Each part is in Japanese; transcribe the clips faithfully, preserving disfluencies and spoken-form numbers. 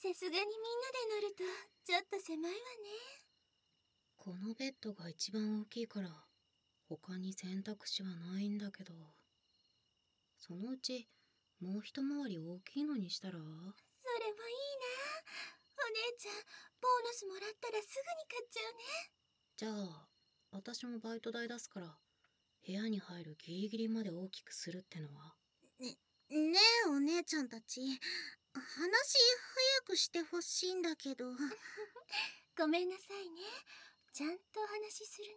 さすがにみんなで乗るとちょっと狭いわね。 このベッドが一番大きいから他に選択肢はないんだけど、そのうちもう一回り大きいのにしたら。 それもいいな。お姉ちゃん、ボーナスもらったらすぐに買っちゃうね。 じゃあ私もバイト代出すから部屋に入るギリギリまで大きくするってのは。 ね、ねえお姉ちゃんたち、話早くしてほしいんだけど。 ごめんなさいね。ちゃんとお話しするね。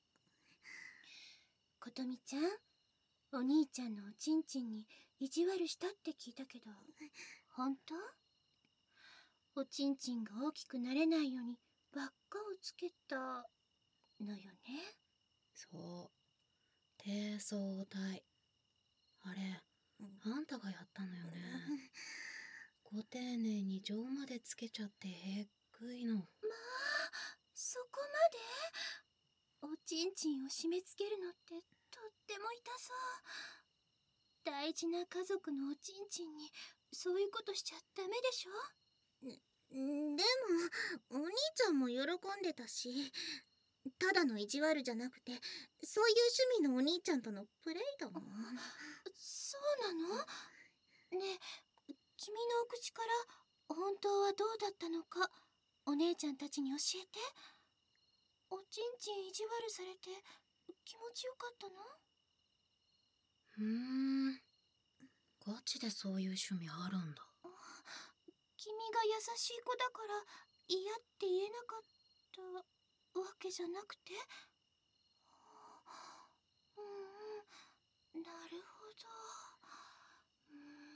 ことみちゃん、お兄ちゃんのおちんちんに意地悪したって聞いたけど、本当？おちんちんが大きくなれないように輪っかをつけたのよね。 そう、低層体。あれ、あんたがやったのよね。ご丁寧に錠までつけちゃってへっくいの。まあ、 そこまで？おちんちんを締め付けるのってとっても痛そう。大事な家族のおちんちんにそういうことしちゃダメでしょ。 でもお兄ちゃんも喜んでたし、ただの意地悪じゃなくてそういう趣味のお兄ちゃんとのプレイだもん。 そうなの？ねえ、君のお口から本当はどうだったのかお姉ちゃんたちに教えて。おちんちん意地悪されて気持ちよかったの？ ふーん、ガチでそういう趣味あるんだ。 君が優しい子だから嫌って言えなかったわけじゃなくて。うん、なるほど。うん、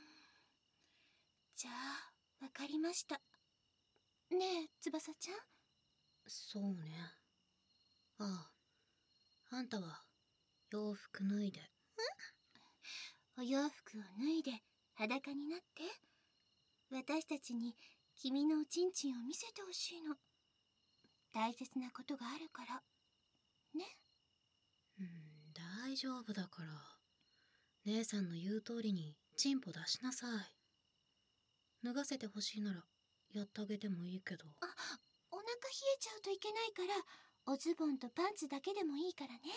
じゃあわかりました。ねえ翼ちゃん。 そうね。ああ、あんたは洋服脱いで。 お洋服を脱いで裸になって。私たちに君のおちんちんを見せてほしいの。大切なことがあるからね。 うん、大丈夫だから。姉さんの言う通りにチンポ出しなさい。脱がせてほしいならやってあげてもいいけど。 あ、お腹冷えちゃうといけないからおズボンとパンツだけでもいいからね。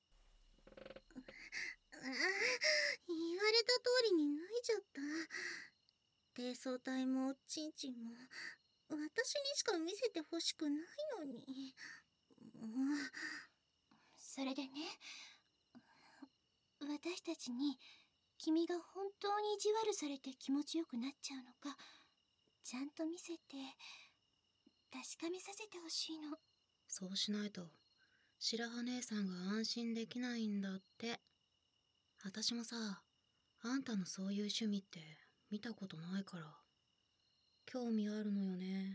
ああ、言われた通りに脱いじゃった。低層体もおちんちんも私にしか見せてほしくないのに。もうそれでね、私たちに君が本当に意地悪されて気持ちよくなっちゃうのかちゃんと見せて確かめさせてほしいの。 そうしないと白羽姉さんが安心できないんだって。私もさ、あんたのそういう趣味って見たことないから興味あるのよね。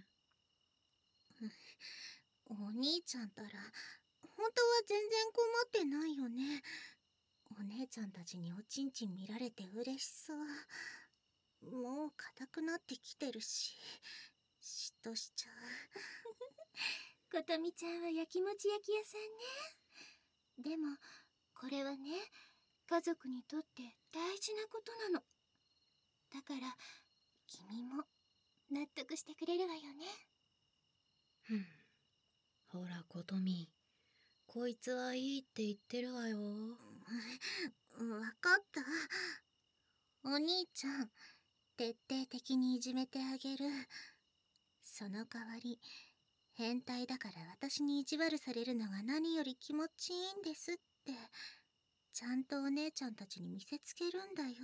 お兄ちゃんたら本当は全然困ってないよね。お姉ちゃんたちにおちんちん見られて嬉しそう。もう硬くなってきてるし嫉妬しちゃう。ことみちゃんはやきもち焼き屋さんね。でもこれはね、家族にとって大事なことなの。だから君も納得してくれるわよね。 ふん、ほらことみ、こいつはいいって言ってるわよ。 う。わかった。お兄ちゃん徹底的にいじめてあげる。その代わり変態だから私に意地悪されるのが何より気持ちいいんですってちゃんとお姉ちゃんたちに見せつけるんだよ。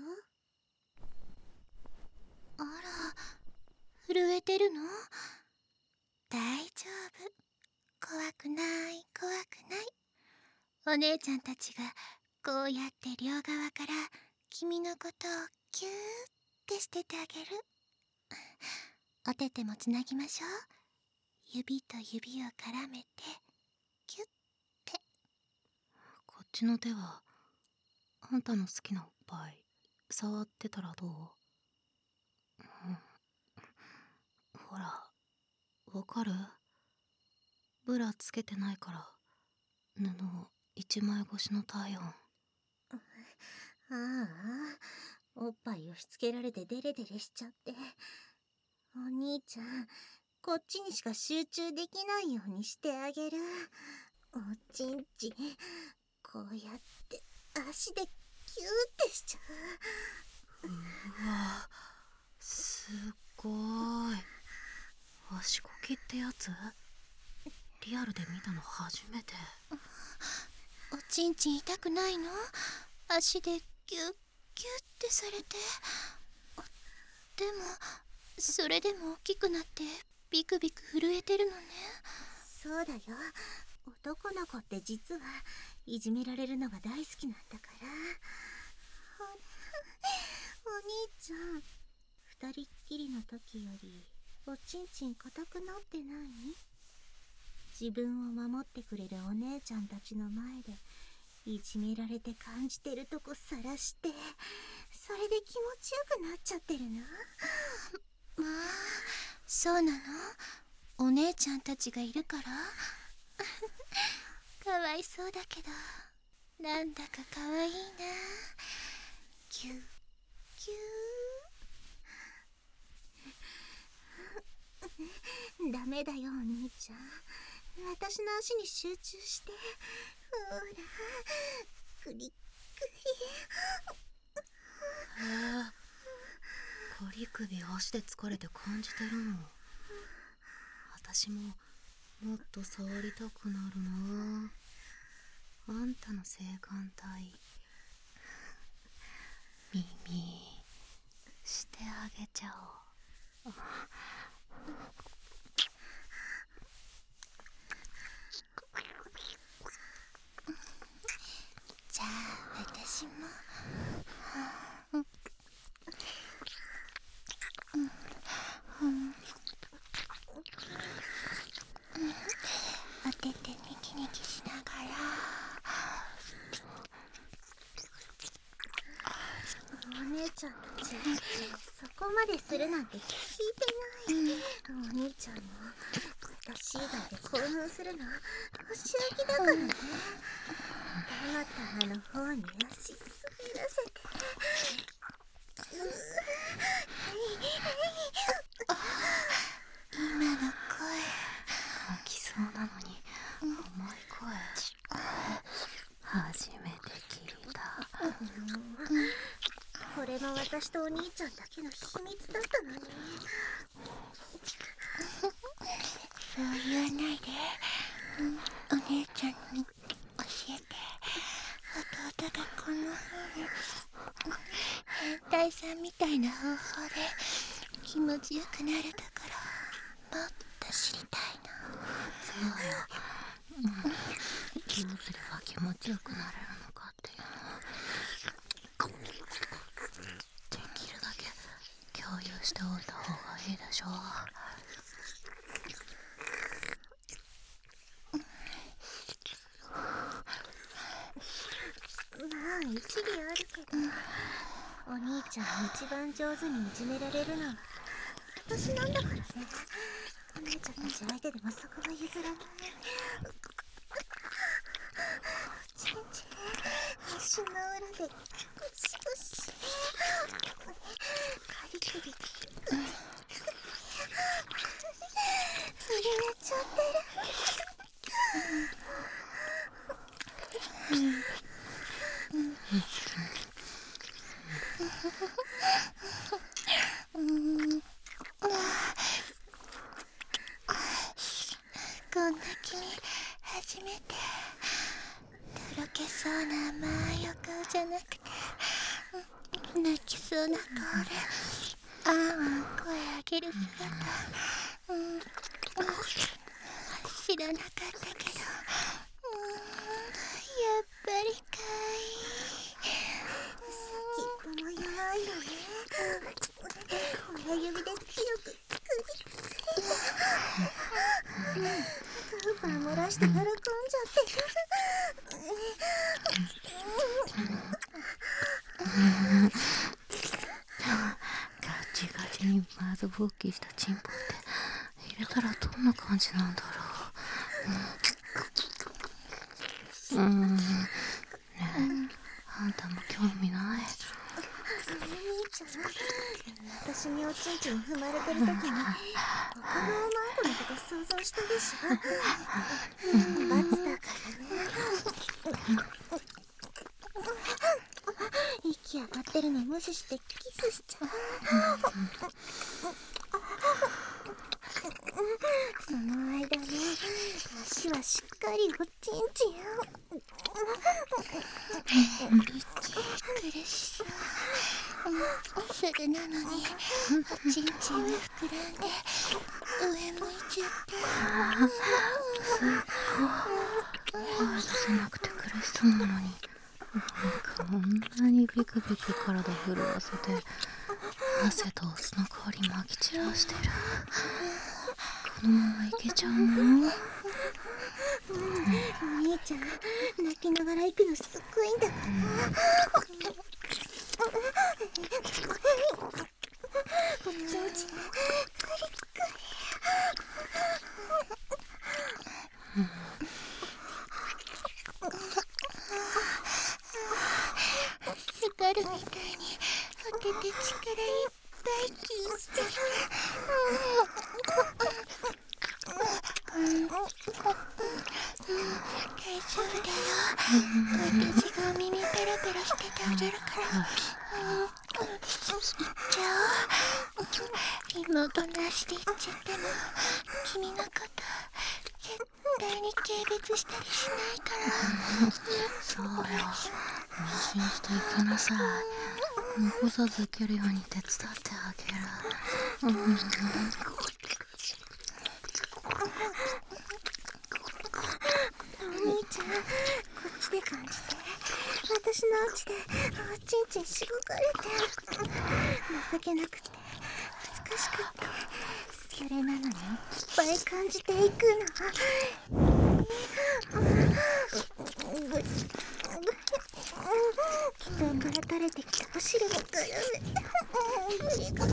あら、震えてるの？大丈夫。怖くない怖くない。お姉ちゃんたちがこうやって両側から君のことをキューってしててあげる。お手手もつなぎましょう。指と指を絡めてキュッて。 こっちの手はあんたの好きなおっぱい触ってたらどう？うん、ほら、わかる？ブラつけてないから布一枚越しの体温。 ああ、おっぱい押し付けられてデレデレしちゃってお兄ちゃん、こっちにしか集中できないようにしてあげる。おちんちん、こうやって足でキューってしちゃう。 うわ、すっごーい。足こきってやつ？リアルで見たの初めて。 おちんちん痛くないの？足でギュッギュッてされて。でもそれでも大きくなってビクビク震えてるのね。 そうだよ。男の子って実はいじめられるのが大好きなんだから。ほら、お兄ちゃん、二人っきりの時よりおちんちん硬くなってない？自分を守ってくれるお姉ちゃんたちの前でいじめられて感じてるとこさらして、それで気持ちよくなっちゃってるの？ まあ、そうなの？お姉ちゃんたちがいるから？かわいそうだけど、なんだかかわいいな。キューキュー。ダメだよお兄ちゃん、私の足に集中して。ほら、クリックリ。 へえ、コリ首足で疲れて感じてるの。私ももっと触りたくなるな。あんたの性感帯耳してあげちゃおう。 じゃあ私も。おててニキニキしながら。 お姉ちゃんたち、そこまでするなんて聞いてない。お兄ちゃんも私以外で興奮するの年明けだからね。たまたまの方に足滑らせて。 今の声、 吐きそうなのに重い声、初めて聞いた。 これも私とお兄ちゃんだけの秘密だったのに。 そう言わないで。お姉ちゃんに教えて。弟がこんな風に変態さんみたいな方法で気持ちよくなるところ、もっと知りたいの。 そうよ、うん、どうすれば気持ちよくなれるのかっていうのをできるだけ共有しておいた方がいいでしょう。 まあ一理あるけど、お兄ちゃん一番上手にいじめられるのは私なんだからね。お姉ちゃんたち相手でもそこは譲らない。おちんちん、足の裏でゴシゴシ、カリカリ、震えちゃってる。 こんな君初めて。とろけそうな甘いお顔じゃなくて、泣きそうな顔であーあ声上げる姿、うん、知らなかったけど、うん、やっぱりか先っぽも弱いのね。親指で強くクリックリ。パン漏らして喜んじゃってる。 ガチガチに窓ぼっきしたチンポって入れたらどんな感じなんだろう。うん、うん、ねえ、あんたも興味ない？ お兄ち私におちんちん踏まれてる時に他のお前らのこと想像したでしょ。罰だからね。息上がってるの無視してキスしちゃう。その間ね、足はしっかりおちんちんを。 苦しそう。それなのにおちんちんが膨らんで上向いちゃって。 体狭くて苦しそうなのに、なんかこんなにビクビク体震わせて汗とお酢の氷まき散らしてる。このままいけちゃうの？ お兄ちゃん、泣きながら行くのすっごいんだから。おちんちん、カリッカリ。 スカルみたいに当てて力いっぱいキスしてる。大丈夫だよ。私がお耳ペロペロしててあげるから。いっちゃおう。妹なしで言っちゃっても君のこと絶対に軽蔑したりしないから。 そうよ、安心して行きなさい。残さず行けるように手伝ってあげる。うん、 お兄ちゃん、こっちで感じて。私のうちでおちんちんしごかれて。情けなくて恥ずかしくってそれなのにいっぱい感じていくの。気管から垂れてきたお汁も絡めて。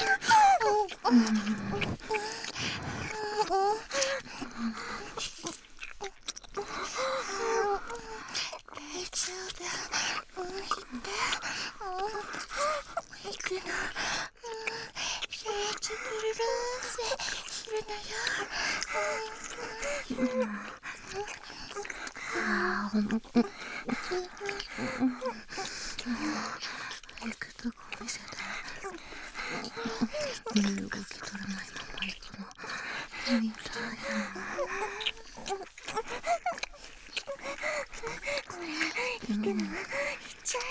大丈夫。もう引いて。行くの。さあ、ちょっとルルーンせするのよ。 あー、行くとこ見せて。身動き取れないまま行くのみたいな。 行くの。行っちゃ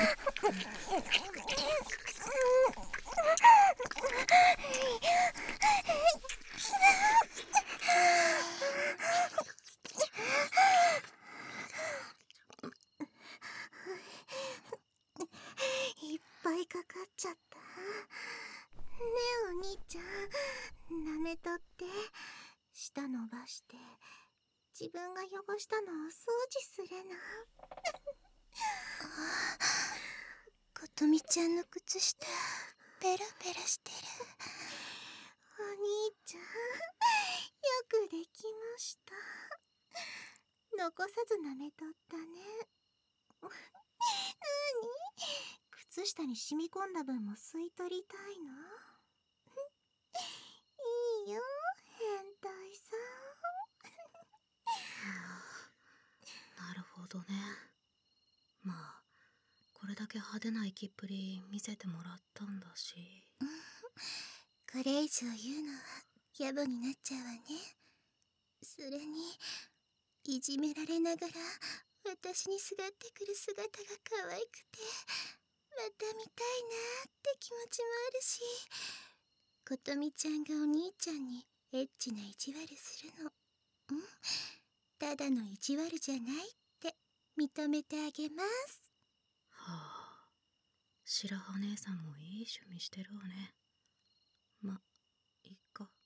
え。いっぱいかかっちゃった。ねえお兄ちゃん、舐めとって。舌伸ばして自分が汚したのを掃除するの。 ことみちゃんの靴下ペラペラしてる。 お兄ちゃん、よくできました。残さず舐めとったね。なに？靴下に染み込んだ分も吸い取りたいの？いいよ、変態さん。なるほどね。まあこれだけ派手な生きっぷり見せてもらったんだし。 これ以上言うのは野暮になっちゃうわね。それにいじめられながら私にすがってくる姿が可愛くてまた見たいなって気持ちもあるし、ことみちゃんがお兄ちゃんにエッチな意地悪するの、うん、ただの意地悪じゃないって認めてあげます。 はあ、白羽姉さんもいい趣味してるわね。ま、いっか。